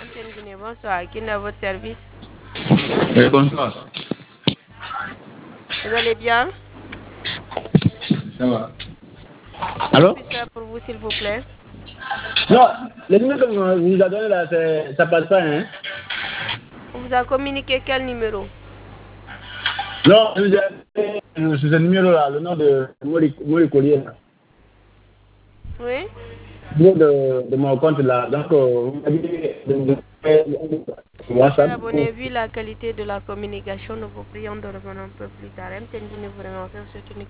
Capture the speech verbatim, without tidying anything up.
Antenne Guinée, bonsoir. Qui est à votre service? Oui, bonsoir. Vous allez bien? Ça va. Allô? Que puis-je faire pour vous, s'il vous plaît? Non, le numéro que vous nous a donné là, ça passe pas, hein? On vous a communiqué quel numéro? Non, vous avez sur ce numéro-là, le nom de Mori Collier. Oui? Le nom de, de mon compte là. Donc, euh, vous m'avez dit Monsieur WhatsApp. abonné, vu la qualité de la communication, nous vous prions de revenir un peu plus tard. M T N Guinée vous remercie.